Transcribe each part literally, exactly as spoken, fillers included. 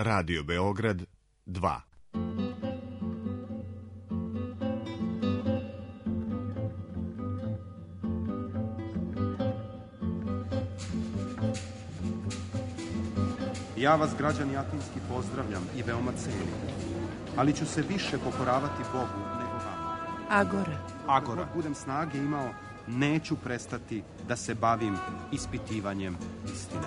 Radio Beograd dva. Ja vas, građani Atinski, pozdravljam i veoma cenim, ali ću se više pokoravati Bogu nego vama. Agora. Agora. Ako budem snage imao, neću prestati da se bavim ispitivanjem istine.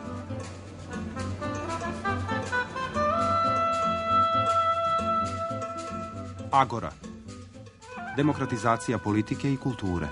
Agora. Demokratizacija politike i kulture.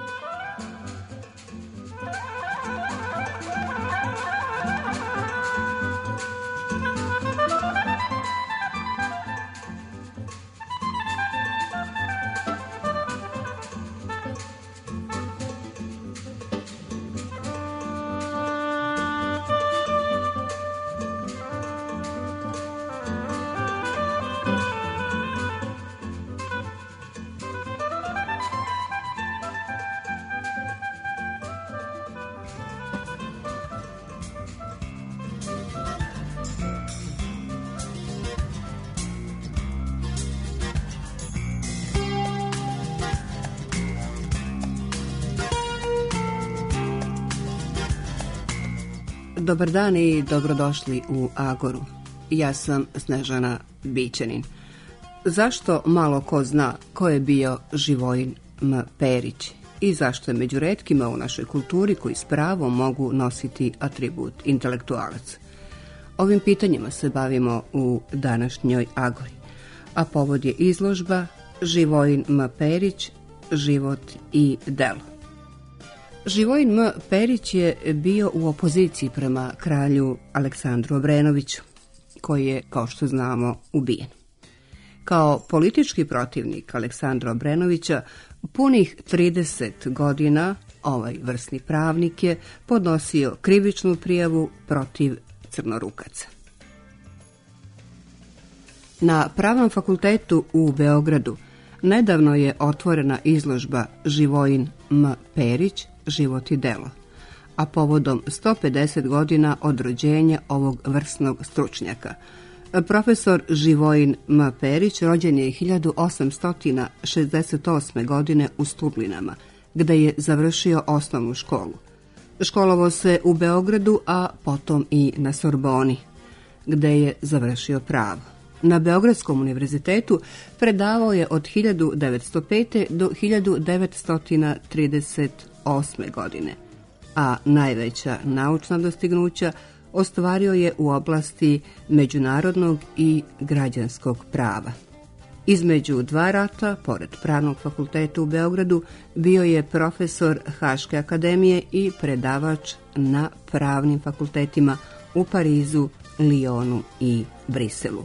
Dobar dan i dobrodošli u Agoru. Ja sam Snežana Bićanin. Zašto malo ko zna ko je bio Živojin M. Perić i zašto je među retkima u našoj kulturi koji s pravom mogu nositi atribut intelektualac? Ovim pitanjima se bavimo u današnjoj Agori, a povod je izložba Živojin M. Perić, život i delo. Živojin M. Perić je bio u opoziciji prema kralju Aleksandru Obrenoviću, koji je, kao što znamo, ubijen. Kao politički protivnik Aleksandra Obrenovića, punih trideset godina ovaj vrsni pravnik je podnosio krivičnu prijavu protiv crnorukaca. Na Pravnom fakultetu u Beogradu nedavno je otvorena izložba Živojin M. Perić, život i delo, a povodom sto pedeset godina od rođenja ovog vrsnog stručnjaka. Profesor Živojin M. Perić rođen je hiljadu osamsto šezdeset osme. godine u Stublinama, gde je završio osnovnu školu. Školovao se u Beogradu, a potom i na Sorboni, gde je završio pravo. Na Beogradskom univerzitetu predavao je od hiljadu devetsto pete. do hiljadu devetsto trideset osme. godine, a najveća naučna dostignuća ostvario je u oblasti međunarodnog i građanskog prava. Između dva rata, pored Pravnog fakulteta u Beogradu, bio je profesor Haške akademije i predavač na pravnim fakultetima u Parizu, Lijonu i Briselu.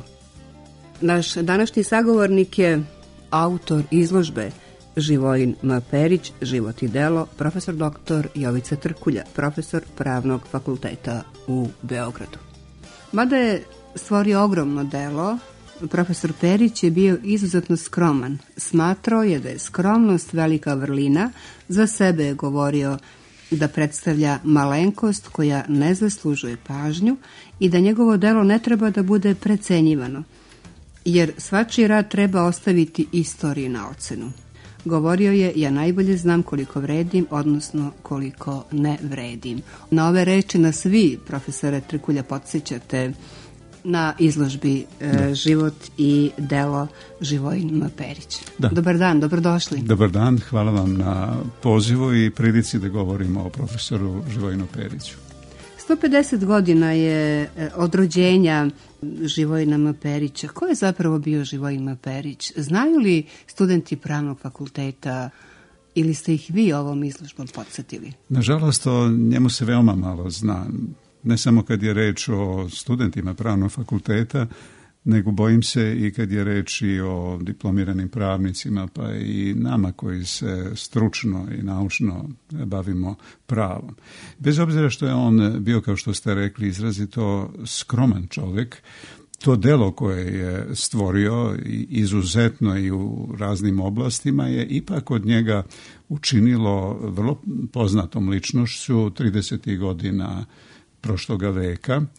Naš današnji sagovornik je autor izložbe Živojin M. Perić, život i delo, profesor doktor Jovica Trkulja, profesor Pravnog fakulteta u Beogradu. Mada je stvorio ogromno delo, profesor Perić je bio izuzetno skroman. Smatrao je da je skromnost velika vrlina, za sebe je govorio da predstavlja malenkost koja ne zaslužuje pažnju i da njegovo delo ne treba da bude precenjivano, jer svačiji rad treba ostaviti istoriji na ocenu. Govorio je, ja najbolje znam koliko vredim, odnosno koliko ne vredim. Na ove reči nas vi, profesore Trkulja, podsjećate na izložbi e, život i delo Živojin M. Perić. Da. Dobar dan, dobrodošli. Dobar dan, hvala vam na pozivu i prilici da govorimo o profesoru Živojinu Periću. sto pedeset godina je od rođenja Živojina M. Perića. Ko je zapravo bio Živojin M. Perić? Znaju li studenti Pravnog fakulteta ili ste ih vi ovom izložbom podsjetili? Nažalost, o njemu se veoma malo zna. Ne samo kad je reč o studentima Pravnog fakulteta, nego bojim se i kad je reč i o diplomiranim pravnicima, pa i nama koji se stručno i naučno bavimo pravom. Bez obzira što je on bio, kao što ste rekli, izrazito skroman čovjek, to delo koje je stvorio izuzetno i u raznim oblastima je ipak od njega učinilo vrlo poznatom ličnošću tridesetih godina prošloga veka.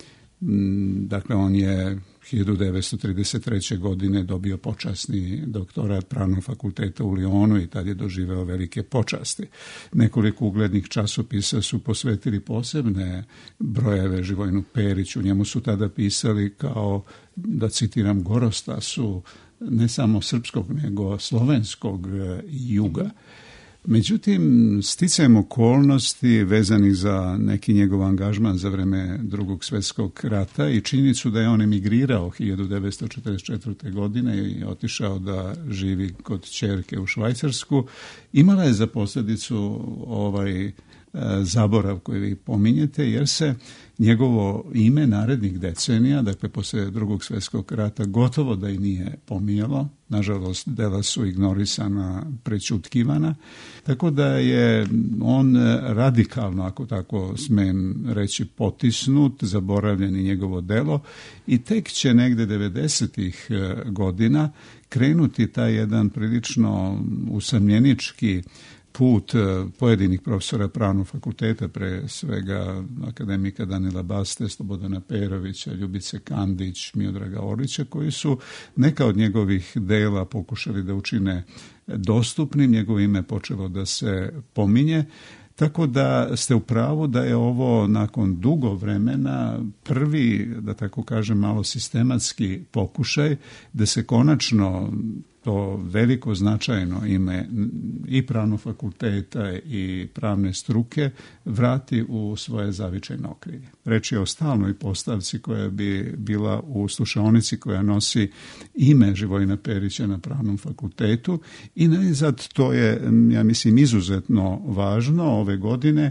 Dakle, on je hiljadu devetsto trideset treće. godine dobio počasni doktorat Pravnog fakulteta u Lionu i tad je doživeo velike počasti. Nekoliko uglednih časopisa su posvetili posebne brojeve Živojinu Periću. Njemu su tada pisali kao, da citiram, Gorostasu ne samo srpskog nego slovenskog juga. Međutim, sticajem okolnosti vezanih za neki njegov angažman za vreme Drugog svjetskog rata i činjenicu da je on emigrirao hiljadu devetsto četrdeset četvrte. godine i otišao da živi kod ćerke u Švajcarsku, imala je za posljedicu ovaj zaborav koji vi pominjete, jer se njegovo ime narednih decenija, dakle poslije Drugog svjetskog rata, gotovo da i nije pominjalo. Nažalost, dela su ignorisana, prećutkivana, tako da je on radikalno, ako tako smem reći, potisnut, zaboravljen i njegovo delo i tek će negde devedesetih godina krenuti taj jedan prilično usamljenički put pojedinih profesora Pravnog fakulteta, pre svega akademika Danila Baste, Slobodana Perovića, Ljubice Kandić, Miodraga Orlića, koji su neka od njegovih dela pokušali da učine dostupnim. Njegovo ime počelo da se pominje, tako da ste u pravu da je ovo nakon dugo vremena prvi, da tako kažem, malo sistematski pokušaj da se konačno to veliko značajno ime i Pravnog fakulteta i pravne struke vrati u svoje zavičajno okrilje. Reč je o stalnoj postavci koja bi bila u slušaonici koja nosi ime Živojina Perića na Pravnom fakultetu i najzad to je, ja mislim, izuzetno važno. Ove godine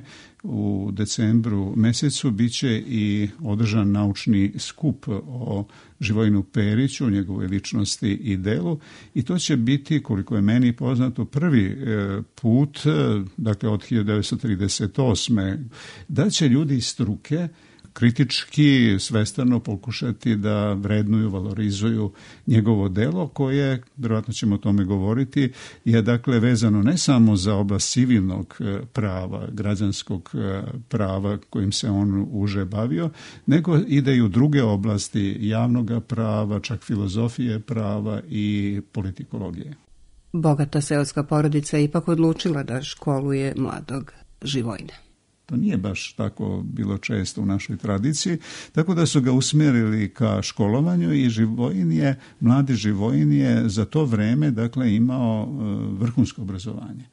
u decembru mesecu bit će i održan naučni skup o Živojinu Periću, njegovoj ličnosti i delu i to će biti, koliko je meni poznato, prvi put, dakle od hiljadu devetsto trideset osme. da će ljudi iz struke kritički, svestrano pokušati da vrednuju, valorizuju njegovo delo koje, vjerojatno ćemo o tome govoriti, je dakle vezano ne samo za oblast civilnog prava, građanskog prava kojim se on uže bavio, nego ide i u druge oblasti javnog prava, čak filozofije prava i politikologije. Bogata seoska porodica je ipak odlučila da školuje mladog Živojina. To nije baš tako bilo često u našoj tradiciji, tako da su ga usmjerili ka školovanju i Živojin je, mladi Živojin je za to vreme dakle imao vrhunsko obrazovanje.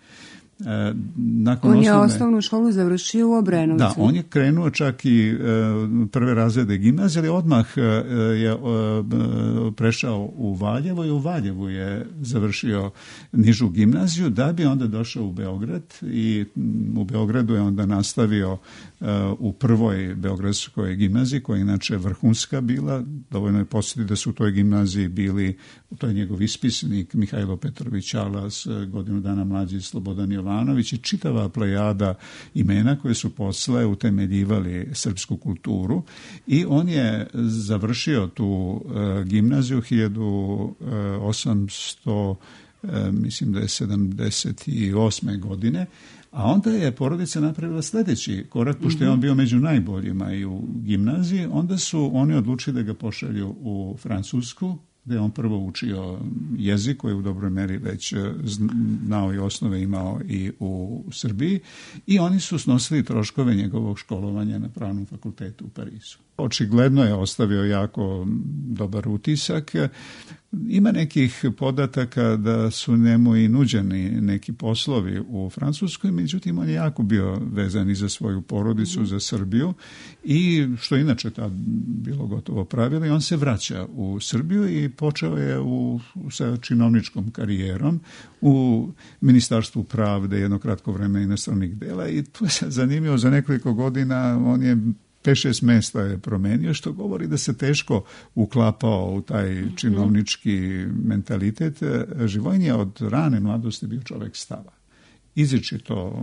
Nakon on je osnovne, osnovnu školu završio u Obrenovcu. Da, on je krenuo čak i e, prve razrede gimnazije, ali odmah e, je e, prešao u Valjevo i u Valjevu je završio nižu gimnaziju, da bi onda došao u Beograd i u Beogradu je onda nastavio e, u prvoj beogradskoj gimnaziji, koja je inače vrhunska bila. Dovoljno je podsjetiti da su u toj gimnaziji bili, to je njegov ispisnik Mihajlo Petrović Alas, godinu dana mlađi Slobodan Jovanović i čitava plejada imena koje su posle utemeljivali srpsku kulturu i on je završio tu uh, gimnaziju hiljadu osamsto, uh, mislim da je sedamdeset osme. godine, a onda je porodica napravila sljedeći korak, pošto je on bio među najboljima i u gimnaziji, onda su oni odlučili da ga pošalju u Francusku, gdje je on prvo učio jezik koji je u dobroj meri već znao i osnove imao i u Srbiji i oni su snosili troškove njegovog školovanja na Pravnom fakultetu u Parizu. Očigledno je ostavio jako dobar utisak. Ima nekih podataka da su njemu i nuđeni neki poslovi u Francuskoj, međutim on je jako bio vezan i za svoju porodicu, za Srbiju i što inače tad bilo gotovo pravilo i on se vraća u Srbiju i počeo je u, sa činovničkom karijerom u Ministarstvu pravde jedno kratko vreme inostranih dela i to je zanimljivo, za nekoliko godina on je pet šest mjesta je promenio, što govori da se teško uklapao u taj činovnički mentalitet. Živojin je od rane mladosti bio čovjek stava. Izričito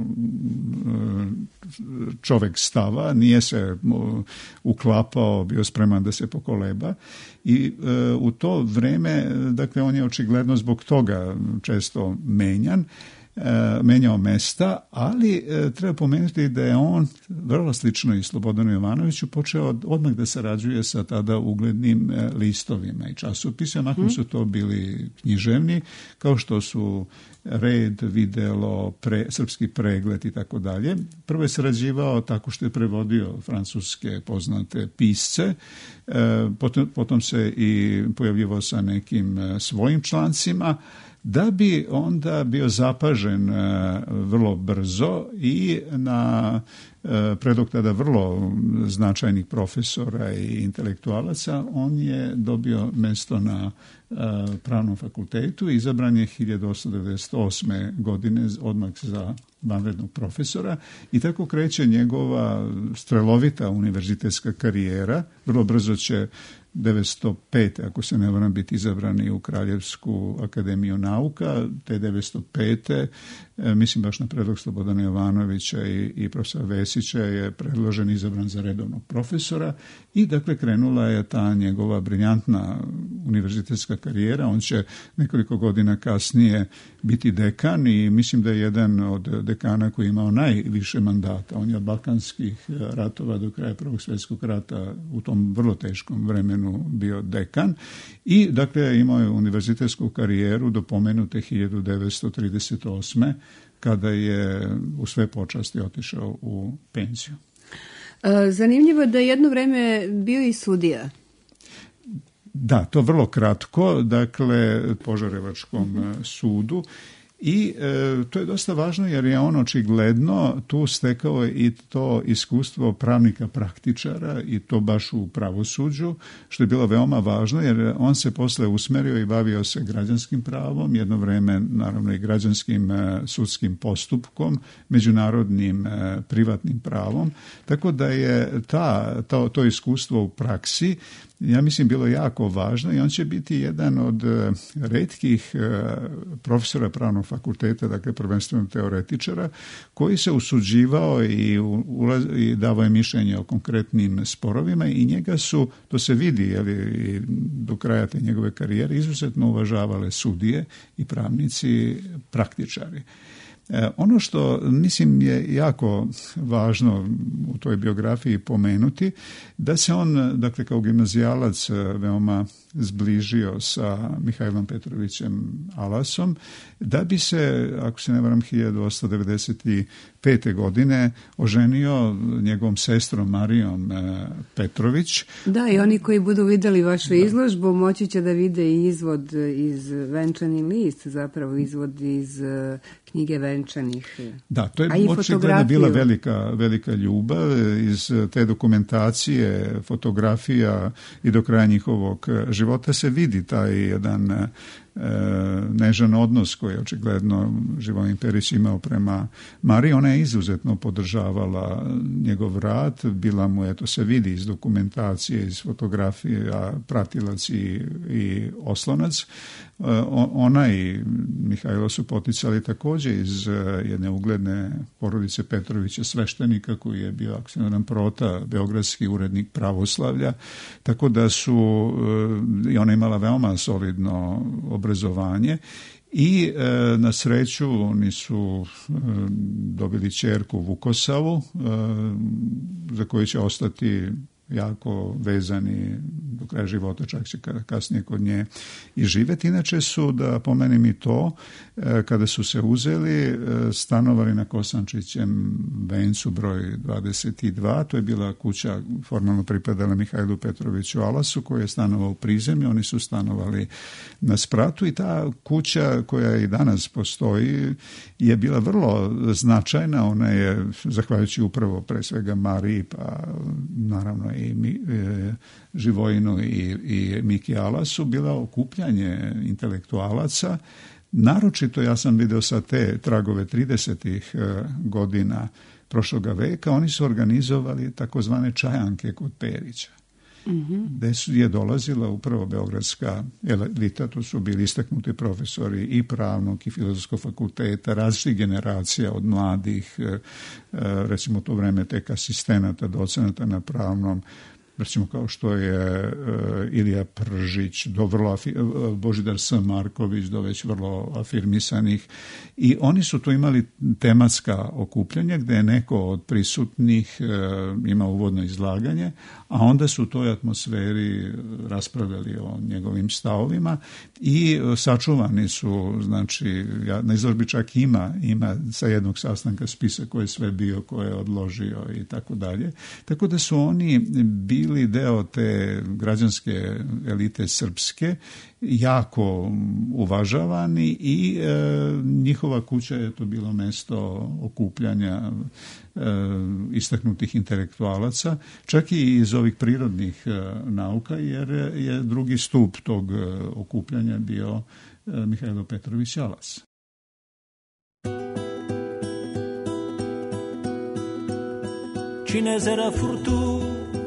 čovjek stava, nije se uklapao, bio spreman da se pokoleba i u to vrijeme, dakle, on je očigledno zbog toga često menjan. menjao mesta, ali treba pomenuti da je on vrlo slično i Slobodanu Jovanoviću počeo odmah da sarađuje sa tada uglednim listovima i časopisima, mahom su to bili književni, kao što su Red, Videlo, pre, Srpski pregled i tako dalje. Prvo je sarađivao tako što je prevodio francuske poznate pisce, potom, potom se i pojavljivao sa nekim svojim člancima, da bi onda bio zapažen vrlo brzo i na predlog tada vrlo značajnih profesora i intelektualaca, on je dobio mesto na Pravnom fakultetu i izabran je hiljadu osamsto devedeset osme. godine odmah za vanrednog profesora i tako kreće njegova strelovita univerzitetska karijera. Vrlo brzo će devetsto pete. ako se ne varam, biti izabrani u Kraljevsku akademiju nauka, te devetsto pete. mislim baš na predlog Slobodana Jovanovića i, i profesora Vesića je predložen izabran za redovnog profesora i dakle krenula je ta njegova briljantna univerzitetska karijera. On će nekoliko godina kasnije biti dekan i mislim da je jedan od dekana koji je imao najviše mandata. On je od Balkanskih ratova do kraja Prvog svjetskog rata u tom vrlo teškom vremenu bio dekan i dakle imao je univerzitetsku karijeru do pomenute hiljadu devetsto trideset osme. kada je u sve počasti otišao u penziju. Zanimljivo je da je jedno vreme bio i sudija. Da, to vrlo kratko, dakle Požarevačkom mm-hmm. sudu. I e, to je dosta važno jer je on očigledno tu stekao i to iskustvo pravnika praktičara i to baš u pravosuđu, što je bilo veoma važno jer on se posle usmerio i bavio se građanskim pravom, jedno vreme naravno i građanskim e, sudskim postupkom, međunarodnim e, privatnim pravom, tako da je ta, to, to iskustvo u praksi ja mislim bilo jako važno i on će biti jedan od retkih profesora pravnog fakulteta, dakle prvenstveno teoretičara, koji se usuđivao i, ulaz, i davao je mišljenje o konkretnim sporovima i njega su, to se vidi jeli, do kraja te njegove karijere, izuzetno uvažavale sudije i pravnici, praktičari. Ono što mislim je jako važno u toj biografiji pomenuti, da se on, dakle kao gimnazijalac, veoma zbližio sa Mihajlom Petrovićem Alasom, da bi se, ako se ne varam, hiljadu osamsto devedeset pete. godine oženio njegovom sestrom Marijom Petrović. Da, i oni koji budu vidjeli vašu da. izložbu moći će da vide i izvod iz Venčani list, zapravo izvod iz knjige Venčanih. Da, to je očigledno bila velika, velika ljubav. Iz te dokumentacije, fotografija i do kraja njihovog života se vidi taj jedan e, nežan odnos koji je očigledno Živojin Perić imao prema Mariji. Ona je izuzetno podržavala njegov rad, bila mu je, to se vidi iz dokumentacije, iz fotografija, pratilac i, i oslonac. E, ona i Mihajlo su poticali također iz jedne ugledne porodice Petrovića, sveštenika koji je bio, ako se ne znam, prota, beogradski urednik pravoslavlja, tako da su e, i ona imala veoma solidno obrazovanje i e, na sreću oni su e, dobili ćerku Vukosavu e, za koju će ostati jako vezani do kraja života, čak će kasnije kod nje i živjeti. Inače su, da pomenem i to, kada su se uzeli, stanovali na Kosančićem vencu broj dvadeset dva, to je bila kuća formalno pripadala Mihajlu Petroviću Alasu, koji je stanovao u prizemlju, oni su stanovali na spratu i ta kuća koja i danas postoji je bila vrlo značajna, ona je, zahvaljujući upravo pre svega Mariji, pa naravno i mi, e, Živojinu i, i Miki Alasu, bila okupljanje intelektualaca. Naročito, ja sam video sa te tragove tridesetih e, godina prošloga veka, oni su organizovali takozvane čajanke kod Perića. Mm-hmm. Gde je dolazila upravo beogradska elita, to su bili istaknuti profesori i pravnog i filozofskog fakulteta, različitih generacija od mladih, recimo to vreme tek asistenata, docenata na pravnom, recimo kao što je Ilija Pržić, do vrlo, Božidar S. Marković, do već vrlo afirmisanih. I oni su tu imali tematska okupljanja gdje je neko od prisutnih imao uvodno izlaganje, a onda su u toj atmosferi raspravljali o njegovim stavovima i sačuvani su, znači, na izložbi čak ima, ima sa jednog sastanka spisa ko je sve bio, ko je odložio i tako dalje. Tako da su oni bili deo te građanske elite srpske, jako uvažavani i e, njihova kuća je to bilo mesto okupljanja e, istaknutih intelektualaca, čak i iz ovih prirodnih e, nauka, jer je drugi stup tog e, okupljanja bio e, Mihajlo Petrović Jalas. Cinesera furtu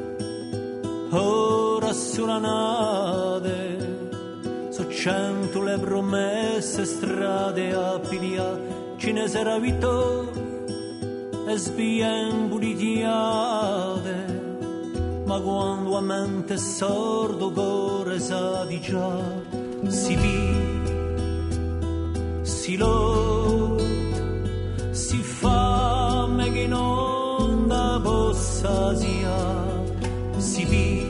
ora sulla nade so cento le promesse strade a pilia cinesera vito e sbien bulitiade ma quando a mente sordo core sa di già si vi si lo si fa me che non da possa sia si vi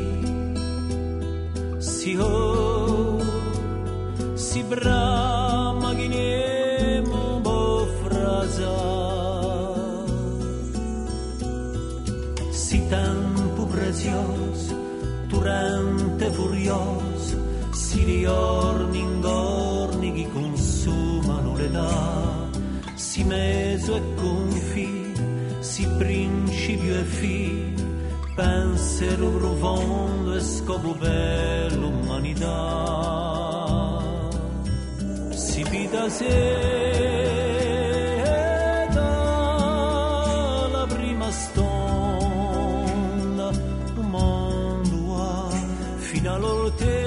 si ho si brama che ne mo frasa si tempo prezioso durante furioso si riorni ingorni che consumano l'età si meso e confi si principio e fi pensiero profondo e scopo per l'umanità si vita se dalla prima stonda un mondo ha fino all'orte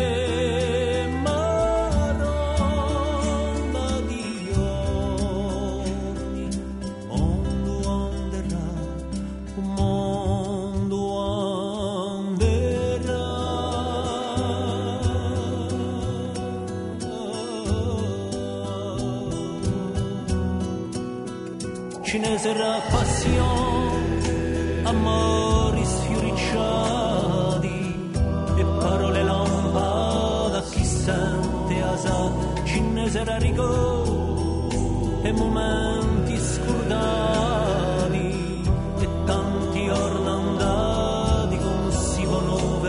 cinesera passione, amori sfioricciati e parole lampade a chi sente asa, cinesera rigore e momenti scordati e tanti orna andati con si vono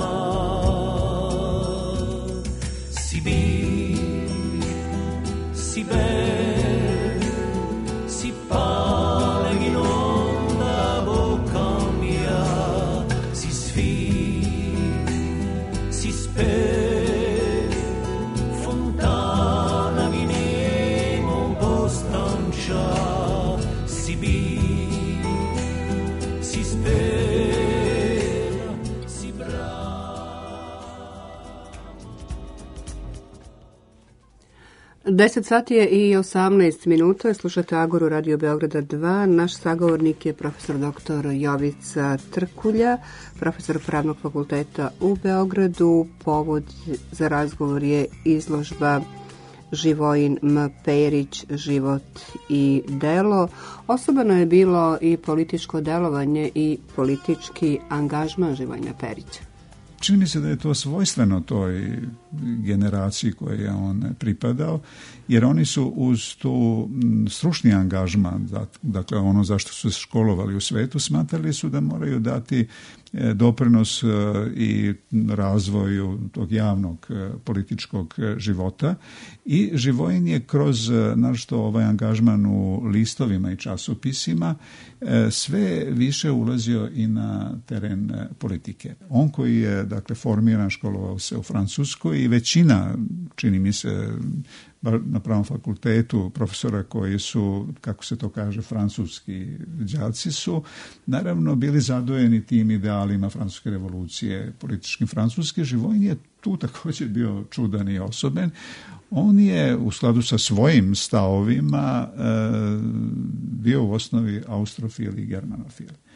fermare. Si vive, si beve, deset sati je i osamnaest minuta, slušate Agoru Radio Beograda dva. Naš sagovornik je profesor doktor Jovica Trkulja, profesor Pravnog fakulteta u Beogradu. Povod za razgovor je izložba Živojin M. Perić, život i delo. Osobano je bilo i političko delovanje i politički angažman Živojina Perića. Čini mi se da je to svojstveno toj generaciji kojoj je on pripadao, jer oni su uz tu stručni angažman, dakle ono zašto su se školovali u svetu, smatrali su da moraju dati doprinos i razvoju tog javnog političkog života i Živojin je kroz našto ovaj angažman u listovima i časopisima sve više ulazio i na teren politike. On koji je dakle formiran, školovao se u Francuskoj i većina, čini mi se, na Pravnom fakultetu profesora koji su, kako se to kaže, francuski đaci su naravno bili zadojeni tim idealima francuske revolucije, političkim francuske. Živojin je tu također bio čudan i osoben. On je u skladu sa svojim stavovima e, bio u osnovi austrofil i germanofil.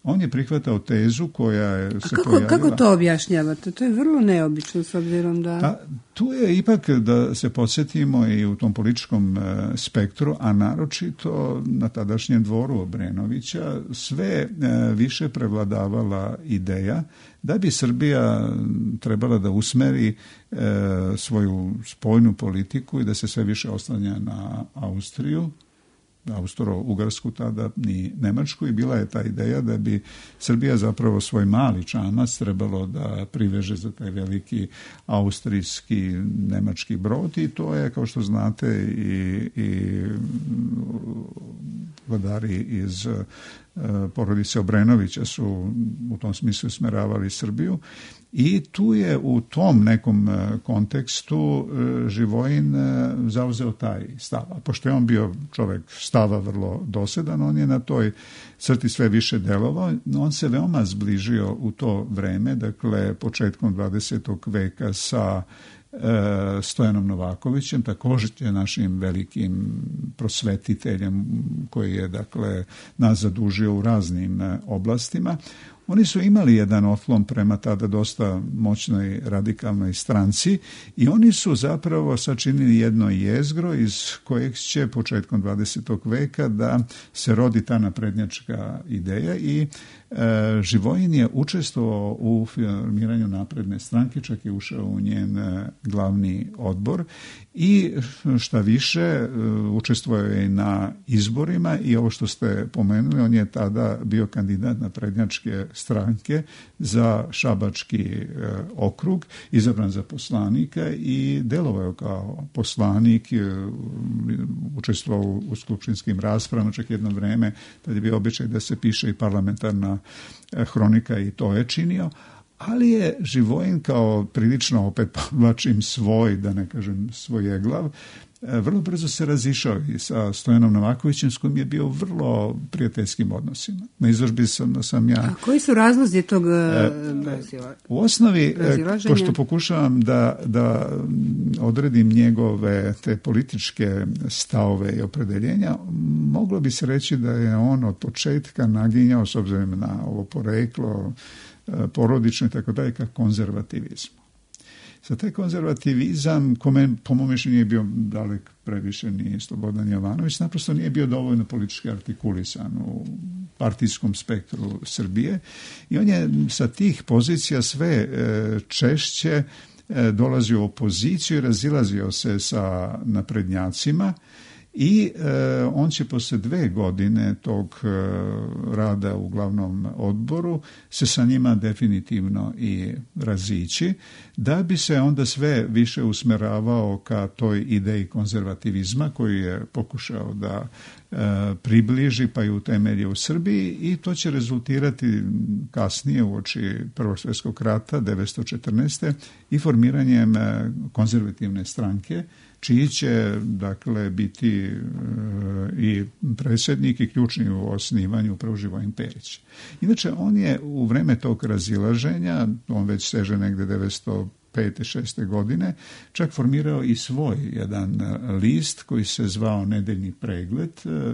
On je prihvatao tezu koja je se kako, pojavila... Kako to objašnjavate? To je vrlo neobično s obzirom da... A, tu je ipak, da se podsjetimo, i u tom političkom e, spektru, a naročito na tadašnjem dvoru Obrenovića, sve e, više prevladavala ideja da bi Srbija trebala da usmeri e, svoju spoljnu politiku i da se sve više oslanja na Austriju, Austro-Ugarsku, tada ni Nemačku, i bila je ta ideja da bi Srbija zapravo svoj mali čamac trebalo da priveže za taj veliki austrijski nemački brod, i to je, kao što znate, i, i vladari iz porodice Obrenovića su u tom smislu usmeravali Srbiju. I tu je u tom nekom kontekstu Živojin zauzeo taj stav. A pošto je on bio čovjek stava vrlo dosedan, on je na toj crti sve više delovao. On se veoma zbližio u to vreme, dakle početkom dvadesetog veka, sa Stojanom Novakovićem, također je našim velikim prosvetiteljem koji je, dakle, nas zadužio u raznim oblastima. Oni su imali jedan otklon prema tada dosta moćnoj radikalnoj stranci i oni su zapravo sačinili jedno jezgro iz kojeg će početkom dvadesetog veka da se rodi ta naprednjačka ideja i e, Živojin je učestvovao u formiranju napredne stranke, čak je ušao u njen glavni odbor i šta više učestvovao je na izborima i ovo što ste pomenuli, on je tada bio kandidat naprednjačke stranke za Šabački e, okrug, izabran za poslanika i delovao kao poslanik, e, učestvovao u skupštinskim raspravama, čak jedno vreme tad je bio običaj da se piše i parlamentarna e, hronika i to je činio. Ali je Živojin kao prilično, opet povlačim svoj, da ne kažem svojeglav, vrlo brzo se razišao i sa Stojanom Novakovićem, s kojim je bio vrlo prijateljskim odnosima. Na izložbi sam, sam ja... A koji su razlozi tog e, razila, U osnovi, razilaženja? Pošto pokušavam da, da odredim njegove te političke stavove i opredeljenja, moglo bi se reći da je on od početka naginjao, s obzirom na ovo poreklo, porodično i tako dalje, ka konzervativizmu. Za taj konzervativizam, kome po mom mišljenju nije bio dalek previše ni Slobodan Jovanović, naprosto nije bio dovoljno politički artikulisan u partijskom spektru Srbije i on je sa tih pozicija sve češće dolazio u opoziciju i razilazio se sa naprednjacima. I e, on će posle dve godine tog e, rada u glavnom odboru se sa njima definitivno i razići, da bi se onda sve više usmeravao ka toj ideji konzervativizma koju je pokušao da e, približi pa i utemelji u Srbiji i to će rezultirati kasnije uoči Prvog svjetskog rata devetsto četrnaeste i formiranjem e, konzervativne stranke, čiji će, dakle, biti e, i predsjednik i ključni u osnivanju upravo Živojin Perić. Inače, on je u vreme tog razilaženja, on već seže negde devetsto pete šeste godine, čak formirao i svoj jedan list koji se zvao Nedeljni pregled,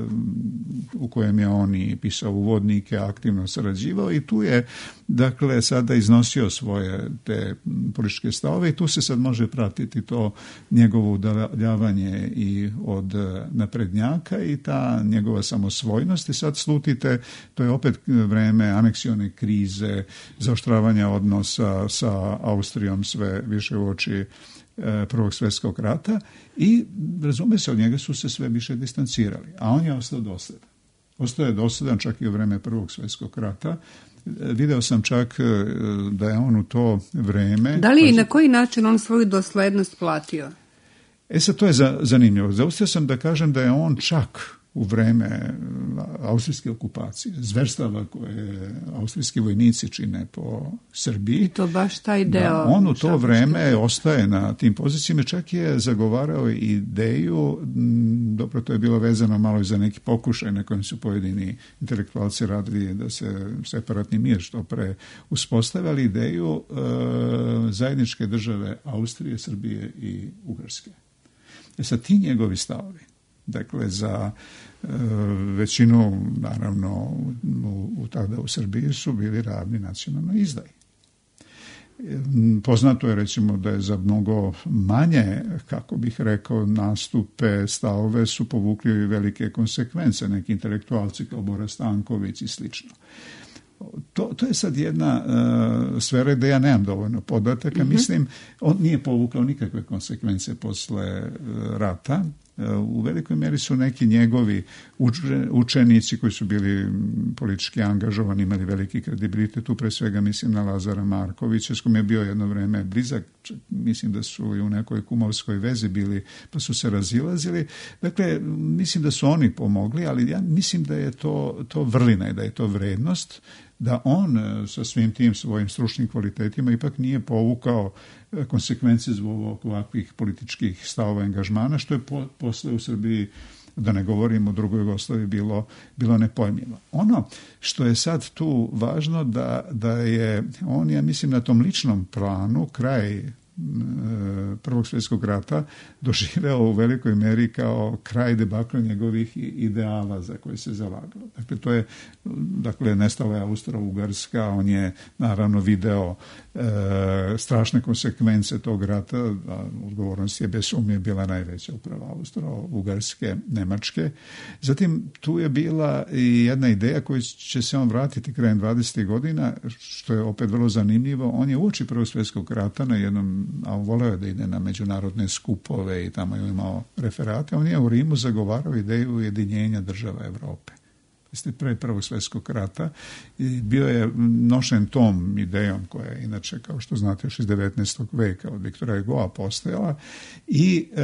u kojem je on i pisao uvodnike, aktivno sarađivao i tu je, dakle, sada iznosio svoje te političke stavove i tu se sad može pratiti to njegovo udaljavanje i od naprednjaka i ta njegova samosvojnost i sad slutite, to je opet vreme aneksione krize, zaoštravanja odnosa sa Austrijom sve više u oči Prvog svjetskog rata i razume se, od njega su se sve više distancirali, a on je ostao dosledan. Ostao je dosledan čak i u vreme Prvog svjetskog rata. Video sam čak da je on u to vreme... Da li i na koji način on svoju doslednost platio? E sad, to je zanimljivo. Zaustio sam da kažem da je on čak u vreme austrijske okupacije, zverstava koje austrijski vojnici čine po Srbiji. To baš taj deo. Da, on u to vreme ostaje na tim pozicijama, čak je zagovarao ideju, dobro, to je bilo vezano malo i za neki pokušaj na kojem su pojedini intelektualci radili da se separatni mir što pre uspostave, ali ideju e, zajedničke države Austrije, Srbije i Ugarske. E sad, ti njegovi stavovi Dakle, za e, većinu, naravno, u, u, tada u Srbiji su bili ravni nacionalnoj izdaji. Poznato je, recimo, da je za mnogo manje, kako bih rekao, nastupe, stavove su povukli velike konsekvence, neki intelektualci kao Bora Stanković i slično. To, to je sad jedna uh, sfera gde ja nemam dovoljno podataka. Mm-hmm. Mislim, on nije povukao nikakve konsekvence posle uh, rata. Uh, u velikoj mjeri su neki njegovi uče, učenici koji su bili politički angažovani, imali veliki kredibilitet. Tu pre svega mislim na Lazara Markovića, s kojim je bio jedno vreme blizak. Mislim da su i u nekoj kumovskoj vezi bili, pa su se razilazili. Dakle, mislim da su oni pomogli, ali ja mislim da je to, to vrlina i da je to vrednost, da on sa svim tim svojim stručnim kvalitetima ipak nije povukao konsekvence zbog ovakvih političkih stavova angažmana, što je po, posle u Srbiji, da ne govorim u drugoj Jugoslaviji, bilo, bilo nepojmljivo. Ono što je sad tu važno da, da je on, ja mislim, na tom ličnom planu kraj Prvog svjetskog rata doživeo u velikoj meri kao kraj debakla njegovih ideala za koje se zalagao. Dakle, to je, dakle, nestala je Austro-Ugarska, on je naravno video e, strašne konsekvence tog rata, a odgovornost je bez sumnje bila najveća upravo Austro-Ugarske, Nemačke. Zatim, tu je bila i jedna ideja koju će se on vratiti krajem dvadesetih godina, što je opet vrlo zanimljivo. On je uoči Prvog svjetskog rata na jednom, a on voleo da ide na međunarodne skupove i tamo je imao referate. On je u Rimu zagovarao ideju ujedinjenja država Evrope. Jeste pre Prvog svjetskog rata i bio je nošen tom idejom koja je inače, kao što znate, još iz devetnaestog veka od Viktora Hugoa postojala i e,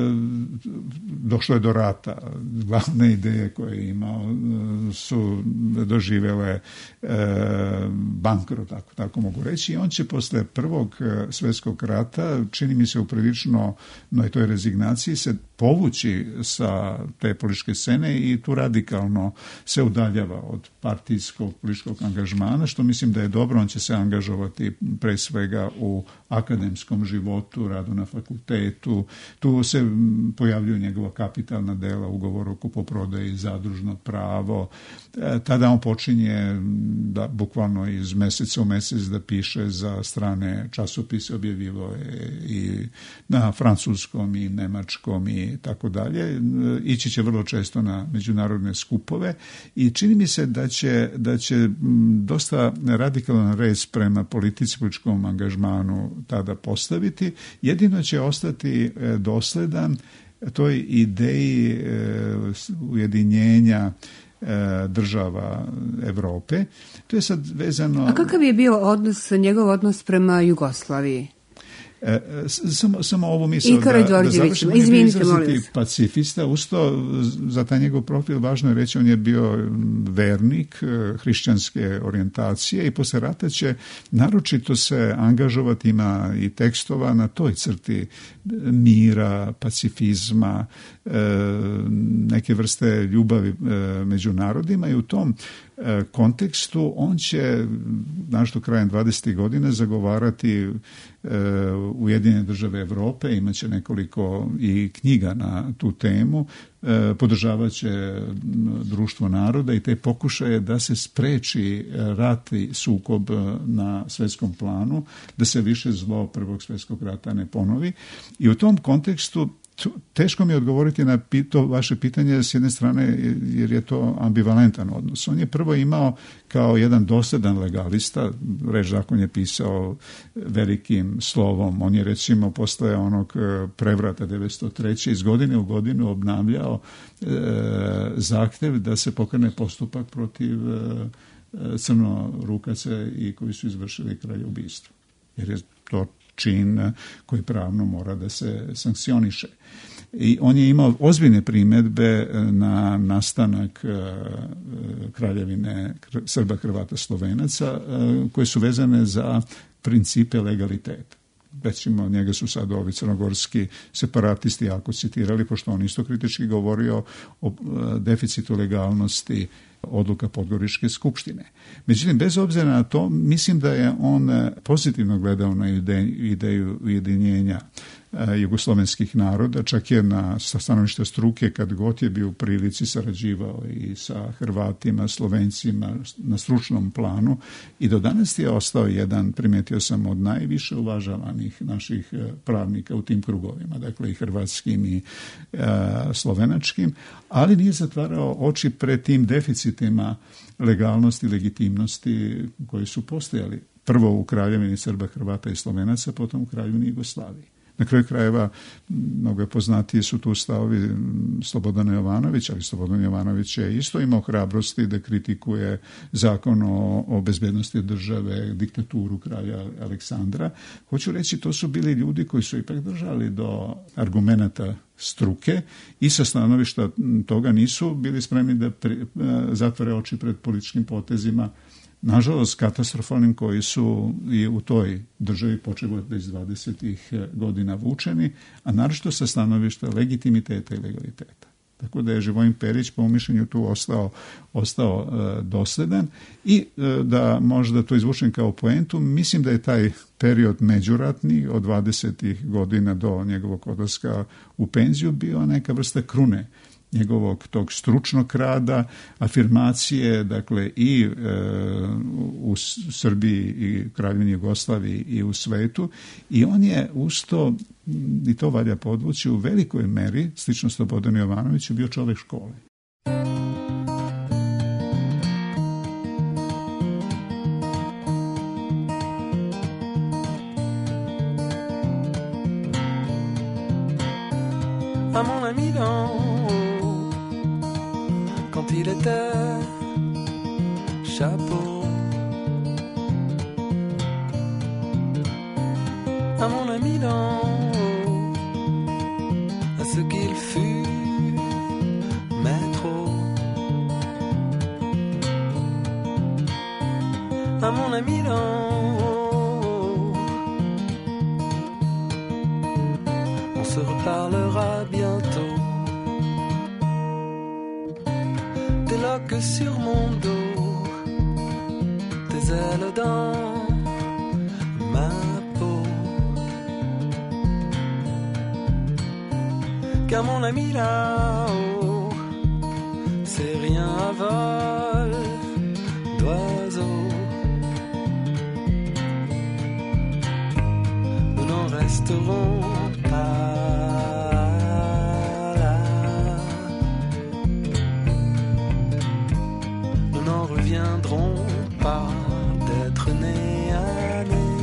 došlo je do rata. Glavne ideje koje je imao su doživjele e, bankrot, tako, tako mogu reći, i on će posle Prvog svjetskog rata, čini mi se u prilično no, toj rezignaciji, se povući sa te političke scene i tu radikalno se udaljava od partijskog političkog angažmana, što mislim da je dobro. On će se angažovati pre svega u akademskom životu, radu na fakultetu. Tu se pojavljuju njegova kapitalna dela, ugovor o kupoprodaji, zadružno pravo. E, tada on počinje da bukvalno iz meseca u mesec da piše za strane časopise, objavljivo je i na francuskom i nemačkom i tako dalje. Ići će vrlo često na međunarodne skupove i čini mi se da će, da će dosta radikalan rez prema politici, političkom angažmanu tada postaviti. Jedino će ostati dosledan toj ideji ujedinjenja država Evrope. To je sad vezano... A kakav je bio odnos, njegov odnos prema Jugoslaviji? E, samo, samo ovo misao da, da završimo, on je bio izraziti pacifista. Usto, za taj njegov profil važno je reći, on je bio vernik hrišćanske orijentacije i posle rata će naročito se angažovati, ima i tekstova na toj crti mira, pacifizma, neke vrste ljubavi među narodima i u tom kontekstu on će, našto krajem dvadesetih godina, zagovarati Ujedinjene države Evrope, imaće nekoliko i knjiga na tu temu, podržavat će društvo naroda i te pokušaje da se spreči rat i sukob na svjetskom planu, da se više zlo Prvog svjetskog rata ne ponovi. I u tom kontekstu teško mi je odgovoriti na to vaše pitanje s jedne strane, jer je to ambivalentan odnos. On je prvo imao kao jedan dosadan legalista, reč zakon je pisao velikim slovom. On je recimo posle onog prevrata devetsto treće iz godine u godinu obnavljao e, zahtev da se pokrene postupak protiv e, crnorukaca i koji su izvršili kraljeubistvo. Jer je to čin koji pravno mora da se sankcioniše. I on je imao ozbiljne primjedbe na nastanak kraljevine Srba, Hrvata, Slovenaca, koje su vezane za principe legaliteta. Recimo, njega su sad ovi crnogorski separatisti jako citirali, pošto on isto kritički govorio o deficitu legalnosti odluka Podgoričke skupštine. Međutim, bez obzira na to, mislim da je on pozitivno gledao na ideju, ideju ujedinjenja jugoslovenskih naroda, čak je na stanovišta struke kad god je bio u prilici sarađivao i sa Hrvatima, Slovencima na stručnom planu i do danas je ostao jedan, primijetio sam, od najviše uvažavanih naših pravnika u tim krugovima, dakle i hrvatskim i e, slovenačkim, ali nije zatvarao oči pred tim deficitima legalnosti i legitimnosti koji su postojali. Prvo u Kraljevini Srba, Hrvata i Slovenaca, potom u Kraljevini Jugoslaviji. Na kraju krajeva, mnogo poznatiji su tu stavovi Slobodana Jovanovića, ali Slobodan Jovanović je isto imao hrabrosti da kritikuje zakon o, o bezbednosti države, diktaturu kralja Aleksandra. Hoću reći, to su bili ljudi koji su ipak držali do argumenata struke i sa stanovišta toga nisu bili spremni da pri, zatvore oči pred političkim potezima, nažalost katastrofalnim, koji su i u toj državi počeli da iz dvadesetih godina vučeni, a naročito sa stanovišta legitimiteta i legaliteta. Tako da je Živojin Perić po mišljenju tu ostao, ostao e, dosledan i e, da možda to izvučem kao poentu, mislim da je taj period međuratni od dvadesetih godina do njegovog odlaska u penziju bio neka vrsta krune njegovog tog stručnog rada, afirmacije, dakle i e, u Srbiji i Kraljevini Jugoslaviji i u svetu, i on je usto, i to valja podvući, u velikoj meri, slično Slobodanu Jovanoviću, bio čovjek škole. À mon ami d'en haut, quand il était chapeau. À mon ami d'en haut, à ce qu'il fut maître. À mon ami d'en haut, on se reparlera bientôt. Tes loques sur mon dos, tes ailes dans ma peau. Car mon ami là-haut, c'est rien à vol d'oiseau. Nous n'en resterons pas là. Nous n'en reviendrons pas d'être nés à nez,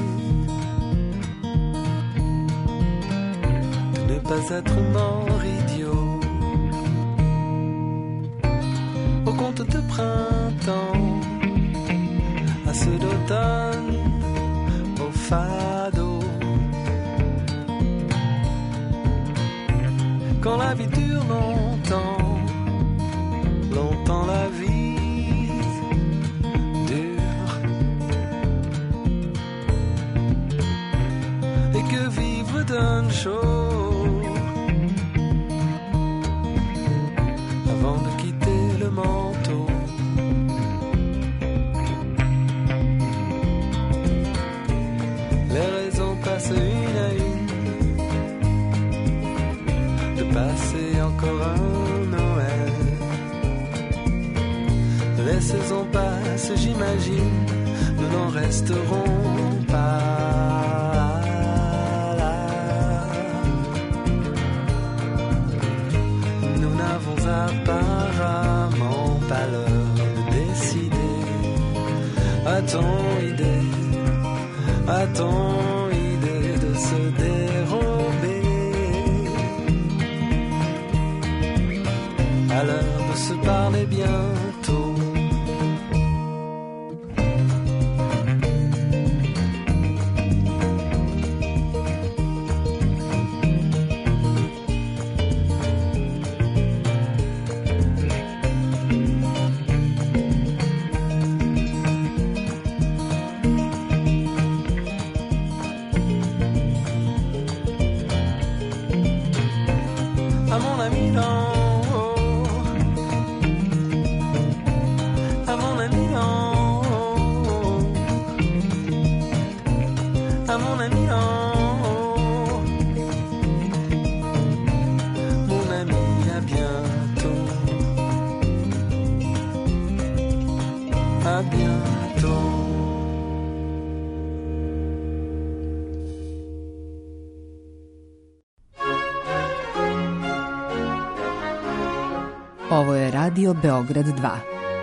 de ne pas être mort idiot. Au conte de printemps, à ceux d'automne, au fado. Quand la vie dure longtemps, longtemps la vie dure. Et que vivre donne chaud avant de quitter le manteau. Les raisons passent une à une, passer encore un Noël. Les saisons passent, j'imagine, nous n'en resterons pas là. Nous n'avons apparemment pas l'heure de décider. A-t-on idée, a-t-on idée de se dérober à l'heure de se parler bientôt? À mon ami dans Ovo je Radio Beograd dva.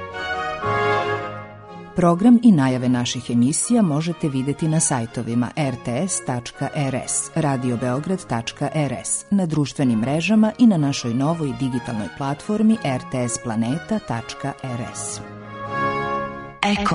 Program i najave naših emisija možete vidjeti na sajtovima er te es tačka er es, radio beograd tačka er es, na društvenim mrežama i na našoj novoj digitalnoj platformi er te es planeta tačka er es. Eko.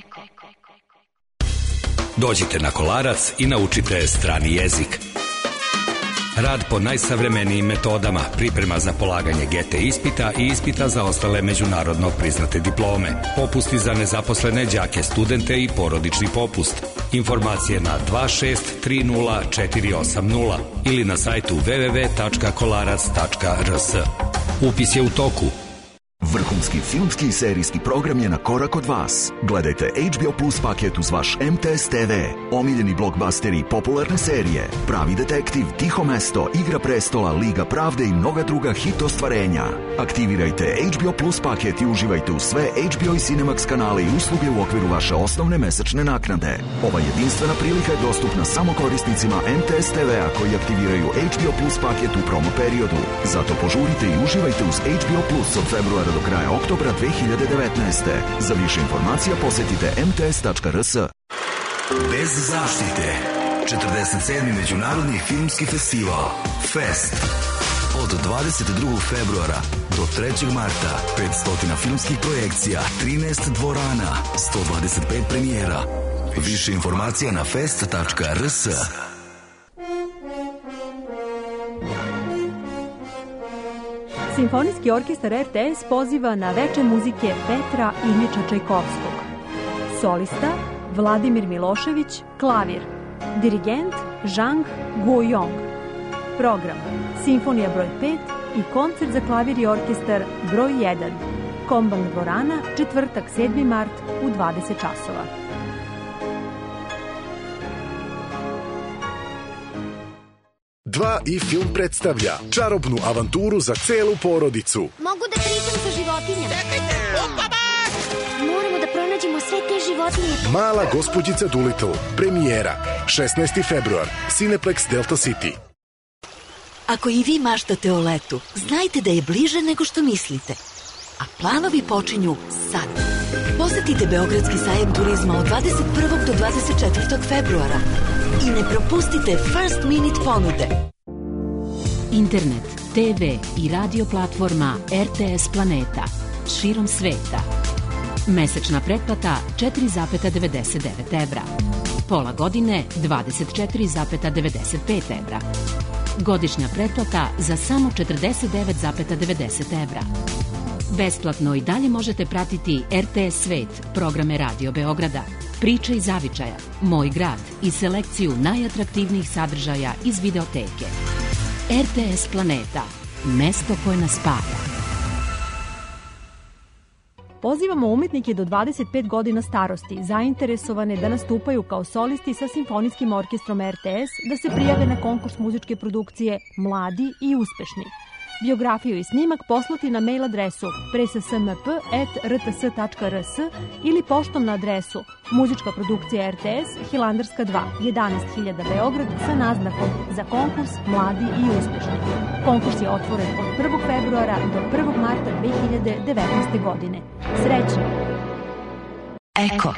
Dođite na Kolarac i naučite strani jezik. Rad po najsavremenijim metodama, priprema za polaganje ge te ispita i ispita za ostale međunarodno priznate diplome, popusti za nezaposlene đake, studente i porodični popust. Informacije na dva šest tri nula četiri osam nula ili na sajtu ve ve ve tačka kolarac tačka er es. Upis je u toku. Vrhunski filmski i serijski program je na korak od vas. Gledajte ha be o Plus paket uz vaš em te es te ve, omiljeni blockbusteri i popularne serije, Pravi detektiv, Tiho mesto, Igra prestola, Liga pravde i mnoga druga hit ostvarenja. Aktivirajte ha be o Plus paket i uživajte u sve ha be o i Cinemax kanale i usluge u okviru vaše osnovne mesečne naknade. Ova jedinstvena prilika je dostupna samo korisnicima em te es te vea koji aktiviraju ha be o Plus paket u promo periodu. Zato požurite i uživajte uz ha be o Plus od februara do kraja oktobra dve hiljade devetnaeste. Za više informacija posetite em te es tačka er es. Bez zaštite. četrdeset sedmi Međunarodni filmski festival Fest. Od dvadeset drugog februara do trećeg marta petsto filmskih projekcija, trinaest dvorana, sto dvadeset pet premijera. Više informacija na fest tačka er es. Simfonijski orkestar er te es poziva na veče muzike Petra Iljiča Čajkovskog. Solista Vladimir Milošević, klavir. Dirigent Zhang Guoyong. Program Simfonija broj pet i koncert za klavir i orkestar broj jedan. Komban dvorana, četvrtak sedmi mart u dvadeset časova. dva i film predstavlja čarobnu avanturu za celu porodicu. Mogu da pričam sa životinjama. Čekajte! Opa, baš! Moramo da pronađemo sve te životinje. Mala gospođica Doolittle. Premijera. šesnaesti februar. Cineplex Delta City. Ako i vi maštate o letu, znajte da je bliže nego što mislite. A planovi počinju sad. Posetite Beogradski sajam turizma od dvadeset prvog do dvadeset četvrtog februara i ne propustite First Minute ponude. Internet, te ve i radio platforma er te es Planeta širom sveta. Mesečna pretplata četiri zarez devedeset devet evra. Pola godine dvadeset četiri zarez devedeset pet evra. Godišnja pretplata za samo četrdeset devet zarez devedeset evra. Besplatno i dalje možete pratiti er te es Svet, programe Radio Beograda, Priče iz zavičaja, Moj grad i selekciju najatraktivnijih sadržaja iz videoteke. er te es Planeta, mesto koje nas spaja. Pozivamo umetnike do dvadeset pet godina starosti, zainteresovane da nastupaju kao solisti sa Simfonijskim orkestrom er te es, da se prijave na konkurs muzičke produkcije Mladi i uspešni. Biografiju i snimak poslati na mail adresu presasmp et er te es tačka er es ili poštom na adresu Muzička produkcija er te es, Hilandarska dva, jedanaest hiljada Beograd sa naznakom za konkurs Mladi i uspešni. Konkurs je otvoren od prvog februara do prvog marta dve hiljade devetnaeste. godine. Srećno! Eko.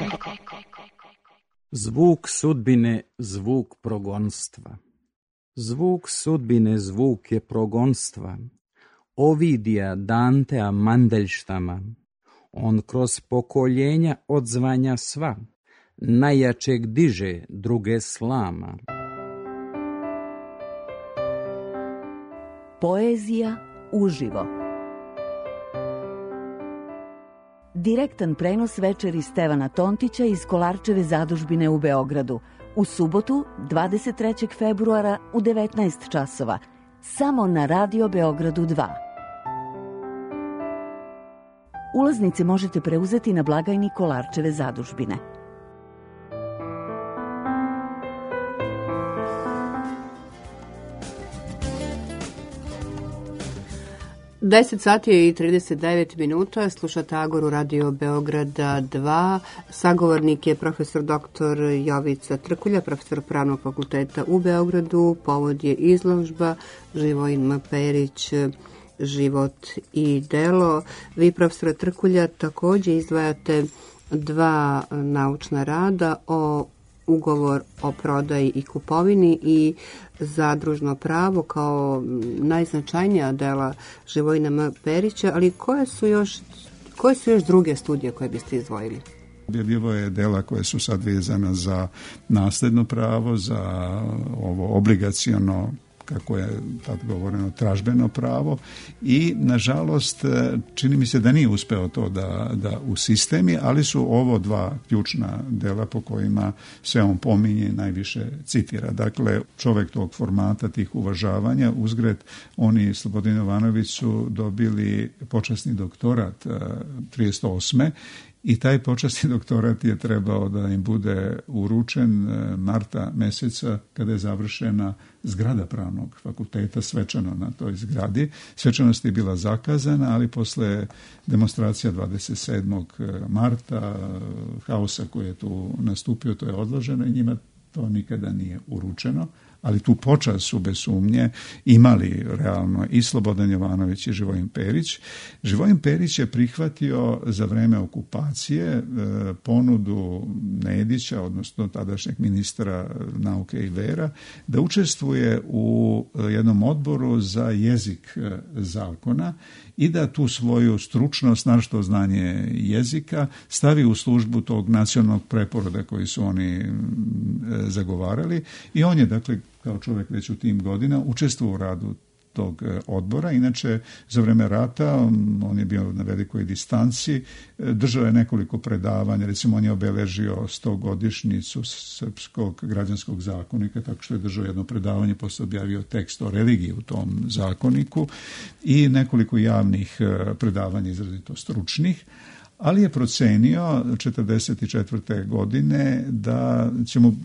Zvuk sudbine, zvuk progonstva. Zvuk sudbine, zvuk je progonstva. Ovidija Dantea Mandelštama. On kroz pokoljenja odzvanja sva, najjačeg diže, druge slama. Poezija uživo. Direktan prenos večeri Stevana Tontića iz Kolarčeve zadužbine u Beogradu. U subotu, dvadeset trećeg februara u devetnaest časova. Samo na Radio Beogradu dva. Ulaznice možete preuzeti na blagajni Kolarčeve zadužbine. deset sati i trideset devet minuta, slušate Agoru Radio Beograda dva. Sagovornik je profesor doktor Jovica Trkulja, profesor Pravnog fakulteta u Beogradu. Povod je izložba Živojin M. Perić, život i delo. Vi, profesora Trkulja, također izdvajate dva naučna rada o ugovor o prodaji i kupovini i zadružno pravo kao najznačajnija dela Živojina M. Perića, ali koje su još, koje su još druge studije koje biste izdvojili? Bilo je dela koje su sad vezana za nasljedno pravo, za ovo obligaciono, kako je tad govoreno, tražbeno pravo i nažalost čini mi se da nije uspeo to da, da u sistemi, ali su ovo dva ključna dela po kojima se on pominje i najviše citira. Dakle, čovjek tog formata, tih uvažavanja, uzgred oni Slobodin Jovanović su dobili počasni doktorat trideset osme i taj počasni doktorat je trebao da im bude uručen marta meseca kada je završena zgrada Pravnog fakulteta, svečano na toj zgradi. Svečanost je bila zakazana, ali posle demonstracija dvadeset sedmog marta, haosa koji je tu nastupio, to je odloženo i njima to nikada nije uručeno. Ali tu počast su bez sumnje imali realno i Slobodan Jovanović i Živojin Perić. Živojin Perić je prihvatio za vreme okupacije ponudu Nedića, odnosno tadašnjeg ministra nauke i vera, da učestvuje u jednom odboru za jezik zakona i da tu svoju stručnost, naročito znanje jezika, stavi u službu tog nacionalnog preporoda koji su oni zagovarali i on je, dakle, kao čovjek već u tim godina učestvovao u radu tog odbora. Inače, za vreme rata on je bio na velikoj distanci, držao je nekoliko predavanja, recimo on je obeležio stogodišnjicu srpskog građanskog zakonika, tako što je držao jedno predavanje, posle objavio tekst o religiji u tom zakoniku i nekoliko javnih predavanja izrazito stručnih, ali je procenio četrdeset četvrte godine da će mu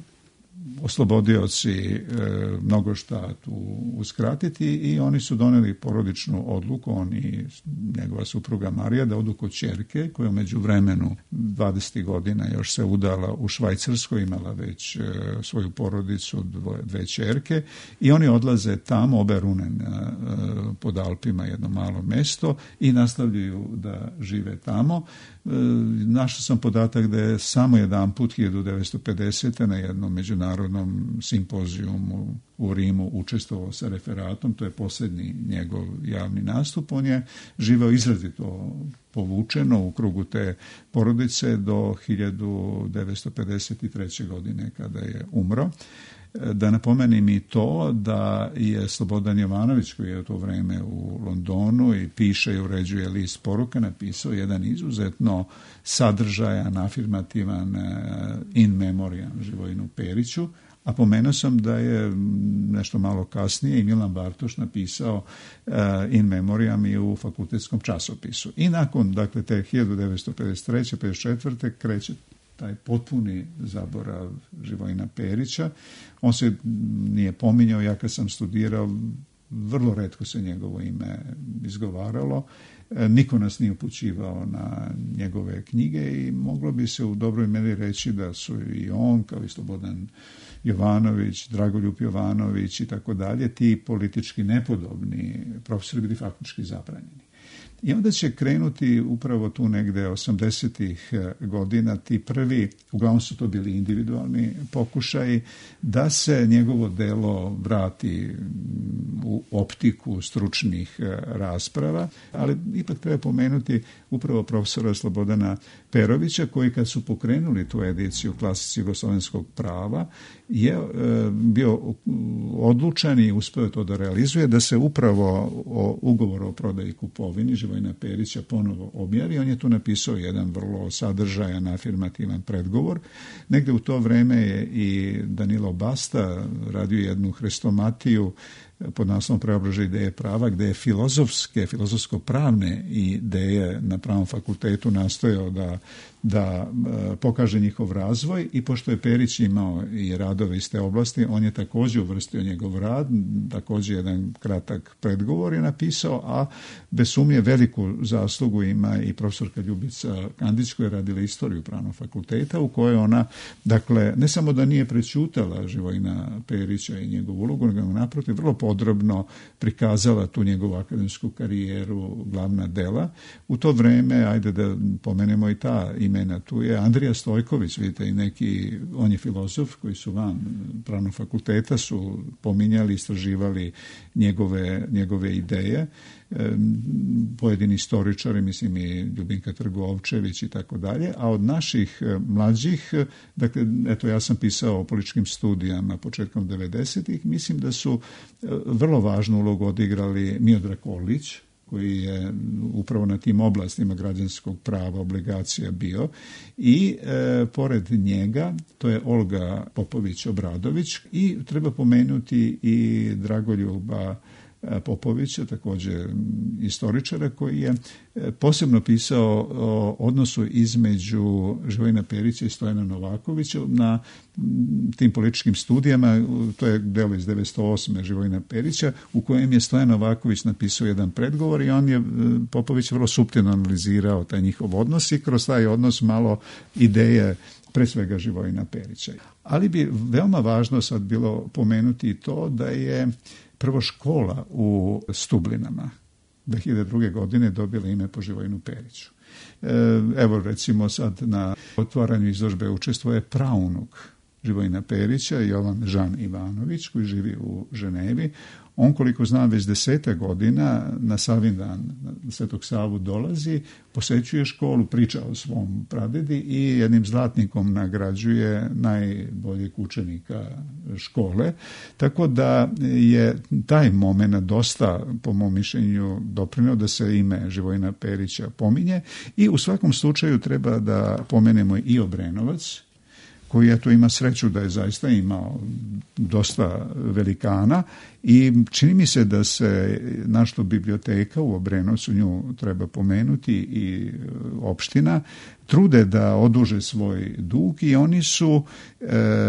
oslobodioci e, mnogo šta tu uskratiti i oni su doneli porodičnu odluku, on i njegova supruga Marija, da odu kod ćerke koja u međuvremenu dvadeset godina još se udala u Švajcarskoj, imala već e, svoju porodicu, dvoje, dve ćerke i oni odlaze tamo, obe Runen e, pod Alpima, jedno malo mesto i nastavljaju da žive tamo. E, našao sam podatak da je samo jedan put hiljadu devetsto pedesete na jednom međunarodnom simpozijumu u Rimu učestvovao sa referatom, to je posljednji njegov javni nastup. On je živeo izrazito povučeno u krugu te porodice do hiljadu devetsto pedeset treće godine kada je umro. Da napomenem i to da je Slobodan Jovanović, koji je u to vreme u Londonu i piše i uređuje list poruka, napisao jedan izuzetno sadržajan, afirmativan in memoriam Živojinu Periću, a pomenuo sam da je nešto malo kasnije i Milan Bartoš napisao uh, in memoriam i u fakultetskom časopisu. I nakon, dakle, te hiljadu devetsto pedeset treće pedeset četvrte kreće taj potpuni zaborav Živojina Perića. On se nije pominjao, ja kad sam studirao, vrlo retko se njegovo ime izgovaralo. Niko nas nije upućivao na njegove knjige i moglo bi se u dobroj meri reći da su i on, kao i Slobodan Jovanović, Dragoljub Jovanović i tako dalje, ti politički nepodobni profesori bili faktički zabranjeni. I onda će krenuti upravo tu negde osamdesetih godina ti prvi, uglavnom su to bili individualni pokušaji, da se njegovo delo vrati u optiku stručnih rasprava, ali ipak treba pomenuti upravo profesora Slobodana Perovića, koji kad su pokrenuli tu ediciju klasici jugoslovenskog prava, je e, bio odlučan i uspeo to da realizuje, da se upravo o ugovoru o prodaji i kupovini Živojina Perića ponovo objavi. On je tu napisao jedan vrlo sadržajan, afirmativan predgovor. Negde u to vreme je i Danilo Basta radio jednu hrestomatiju pod naslovom Preobražaj ideje prava, gde je filozofske, filozofsko-pravne ideje na Pravnom fakultetu nastojao da, da pokaže njihov razvoj i pošto je Perić imao i radove iz te oblasti, on je također uvrstio njegov rad, također jedan kratak predgovor je napisao, a bez sumnje veliku zaslugu ima i profesorka Ljubica Kandić koja je radila istoriju Pravnog fakulteta, u kojoj ona, dakle, ne samo da nije prećutala Živojina Perića i njegovu ulogu, nego naprotiv vrlo podrobno prikazala tu njegovu akademsku karijeru, glavna dela. U to vreme, ajde da pomenemo i ta imena, tu je Andrija Stojković, vidite, i neki, on je filozof koji su van pravnog fakulteta, su pominjali, istraživali njegove, njegove ideje. Pojedini istoričari, mislim i Ljubinka Trgovčević i tako dalje, a od naših mlađih, dakle, eto, ja sam pisao o političkim studijama početkom devedesetih, mislim da su vrlo važnu ulogu odigrali Miodrag Orlić, koji je upravo na tim oblastima građanskog prava, obligacija bio, i e, pored njega, to je Olga Popović-Obradović, i treba pomenuti i Dragoljuba Popovića, također istoričara, koji je posebno pisao o odnosu između Živojina Perića i Stojana Novakovića na tim političkim studijama. To je delo iz devetsto osme Živojina Perića, u kojem je Stojan Novaković napisao jedan predgovor i on je, Popović, vrlo suptilno analizirao taj njihov odnos i kroz taj odnos malo ideje pre svega Živojina Perića. Ali bi veoma važno sad bilo pomenuti i to da je prvo škola u Stublinama dve hiljade druge. godine dobila ime po Živojinu Periću. Evo, recimo, sad na otvaranju izložbe učestvuje praunuk Živojina Perića, Jovan Žan Ivanović, koji živi u Ženevi. On, koliko znam, već desete godina na Savindan Svetog Savu dolazi, posećuje školu, priča o svom pradedi i jednim zlatnikom nagrađuje najboljeg učenika škole. Tako da je taj moment dosta, po mom mišljenju, doprinio da se ime Živojina Perića pominje i u svakom slučaju treba da pomenemo i Obrenovac, koji eto ima sreću da je zaista imao dosta velikana i čini mi se da se naša biblioteka u Obrenovcu, nju treba pomenuti, i opština, trude da oduže svoj dug i oni su, e,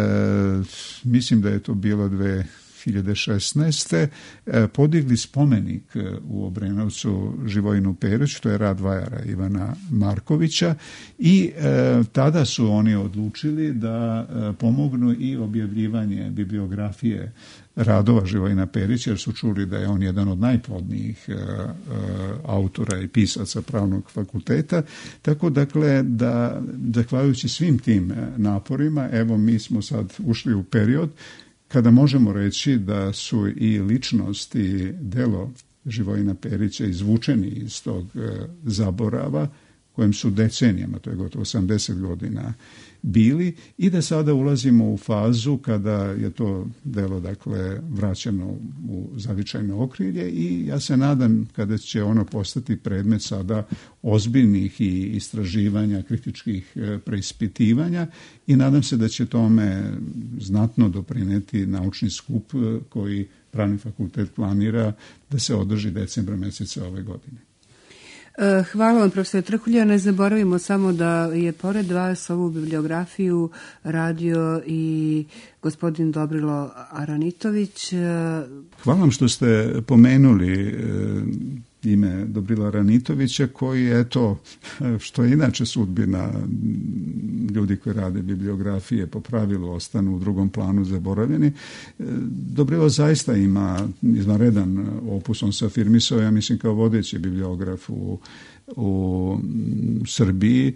mislim da je to bilo dve hiljade šesnaeste. podigli spomenik u Obrenovcu Živojinu Periću, to je rad vajara Ivana Markovića, i e, tada su oni odlučili da e, pomognu i objavljivanje bibliografije radova Živojina Perića, jer su čuli da je on jedan od najplodnijih e, e, autora i pisaca pravnog fakulteta. Tako, dakle, da zahvaljujući svim tim naporima, evo, mi smo sad ušli u period kada možemo reći da su i ličnost i delo Živojina Perića izvučeni iz tog e, zaborava, kojem su decenijama, to je gotovo osamdeset godina, bili, i da sada ulazimo u fazu kada je to delo, dakle, vraćeno u zavičajno okrilje, i ja se nadam kada će ono postati predmet sada ozbiljnih i istraživanja, kritičkih preispitivanja, i nadam se da će tome znatno doprineti naučni skup koji Pravni fakultet planira da se održi decembra meseca ove godine. Hvala vam, profesor Trkulja. Ne zaboravimo samo da je pored vas ovu bibliografiju radio i gospodin Dobrilo Aranitović. Hvala vam što ste pomenuli ime Dobrila Aranitovića, koji je to, što je inače sudbina ljudi koji rade bibliografije, po pravilu ostanu u drugom planu zaboravljeni. Dobrilo zaista ima izvanredan opus, on se afirmisao, ja mislim, kao vodeći bibliograf u, u Srbiji.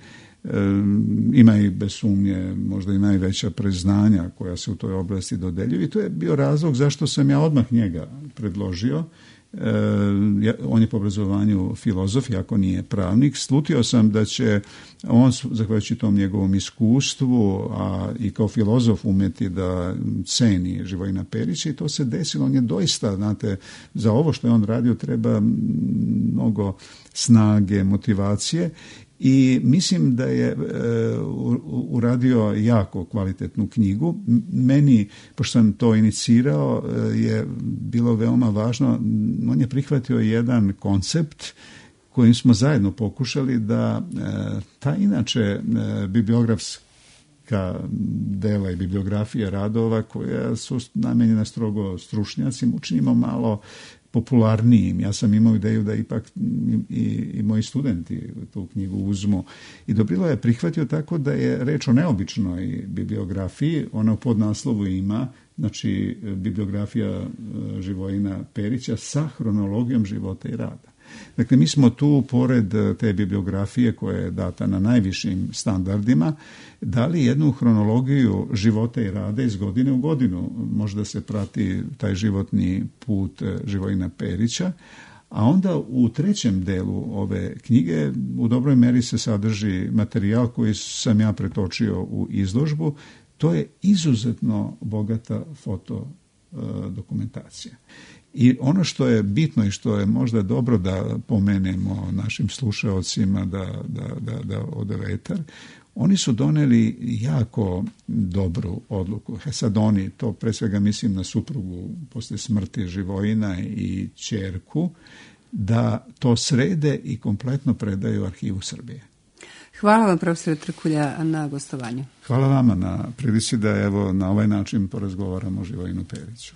Ima i bez sumnje možda i najveća priznanja koja se u toj oblasti dodeljuju, i to je bio razlog zašto sam ja odmah njega predložio. E, on je po obrazovanju filozof, iako nije pravnik. Slutio sam da će on, zahvaljujući tom njegovom iskustvu, a i kao filozof, umeti da ceni Živojina Perića, i to se desilo. On je doista, znate, za ovo što je on radio treba mnogo snage, motivacije, i mislim da je e, uradio jako kvalitetnu knjigu. Meni, pošto sam to inicirao, e, je bilo veoma važno, on je prihvatio jedan koncept kojim smo zajedno pokušali da e, ta inače e, bibliografska dela i bibliografija radova koja su namenjena strogo stručnjacima učinimo malo popularnijim. Ja sam imao ideju da ipak i, i moji studenti tu knjigu uzmu i Dobrila je prihvatio tako da je reč o neobičnoj bibliografiji. Ona u podnaslovu ima, znači, bibliografija Živojina Perića sa hronologijom života i rada. Dakle, mi smo tu, pored te bibliografije koja je data na najvišim standardima, dali jednu hronologiju života i rada iz godine u godinu. Možda se prati taj životni put Živojina Perića, a onda u trećem delu ove knjige u dobroj meri se sadrži materijal koji sam ja pretočio u izložbu. To je izuzetno bogata fotodokumentacija. I ono što je bitno i što je možda dobro da pomenemo našim slušaocima da, da, da, da ode vetar, oni su doneli jako dobru odluku. E sad oni, to pre svega mislim na suprugu posle smrti Živojina i ćerku, da to srede i kompletno predaju Arhivu Srbije. Hvala vam, profesore Trkulja, na gostovanju. Hvala vama na prilici da evo na ovaj način porazgovaramo o Živojinu Periću.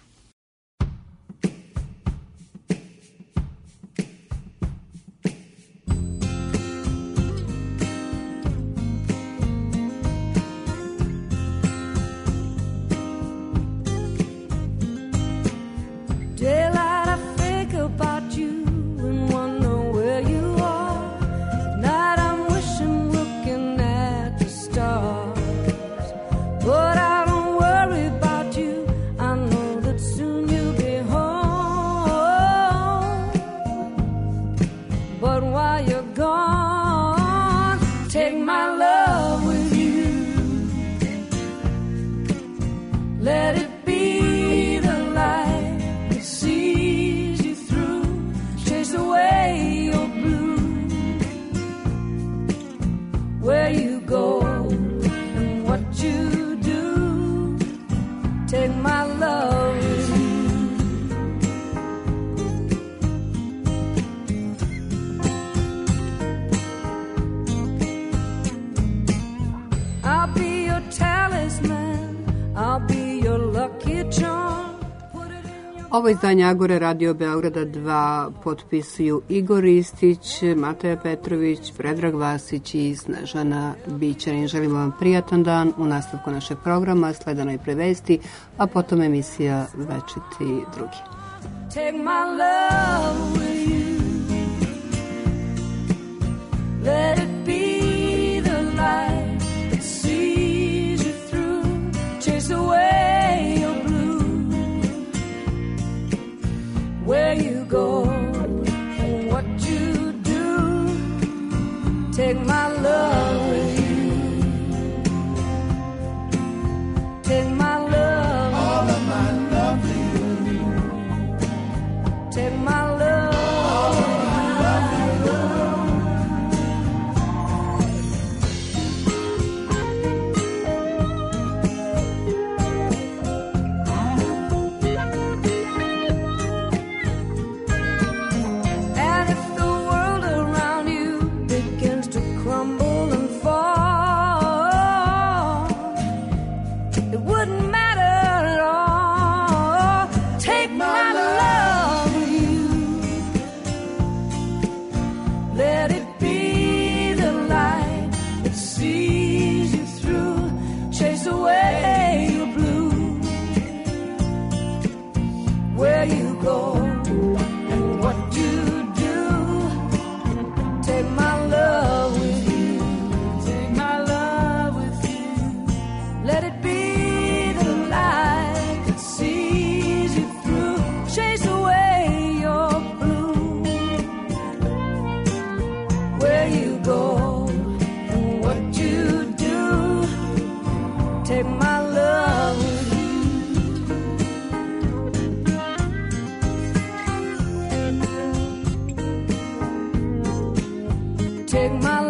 Ovo izdanje Agore Radio Beograda dva potpisuju Igor Ristić, Mateja Petrović, Predrag Vasić i Snežana Bićanin. Želimo vam prijatan dan u nastavku našeg programa, sledano i prevesti, a potom emisija Večiti drugi. Take my love with you. Let it be the light that sees you through. Chase away your where you go and what you do. Take my love with you. Take my love, all of my love with you. Take my love, all of my love with you. Take my